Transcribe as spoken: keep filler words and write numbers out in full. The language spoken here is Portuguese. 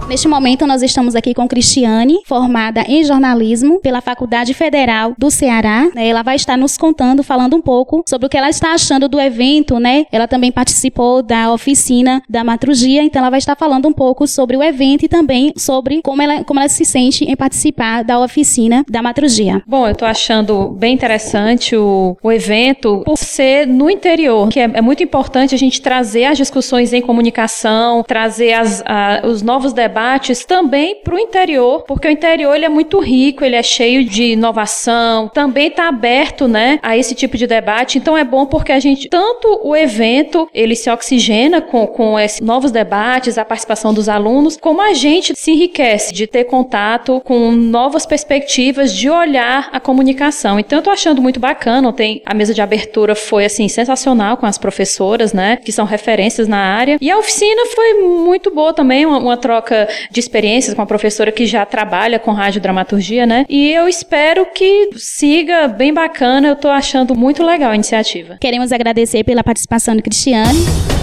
Neste momento, nós estamos aqui com Cristiane, formada em jornalismo pela Faculdade Federal do Ceará. Ela vai estar nos contando, falando um pouco sobre o que ela está achando do evento, né? Ela também participou da oficina da Maturgia, então ela vai estar falando um pouco sobre o evento e também sobre como ela, como ela se sente em participar da oficina da Maturgia. Bom, eu estou achando bem interessante o, o evento por ser no interior, que é, é muito importante a gente trazer as discussões em comunicação, trazer as, a, os novos debates também para o interior, porque o interior ele é muito rico, ele é cheio de inovação, também está aberto, né, a esse tipo de debate. Então é bom porque a gente, tanto o evento, ele se oxigena com, com esses novos debates, a participação dos alunos, como a gente se enriquece de ter contato com novas perspectivas de olhar a comunicação. Então eu estou achando muito bacana. Tem, a mesa de abertura foi assim sensacional com as professoras, né, que são referências na área, e a oficina foi muito boa também, uma, uma troca de experiências com a professora que já trabalha com radiodramaturgia, né? E eu espero que siga bem bacana. Eu tô achando muito legal a iniciativa. Queremos agradecer pela participação de Cristiane.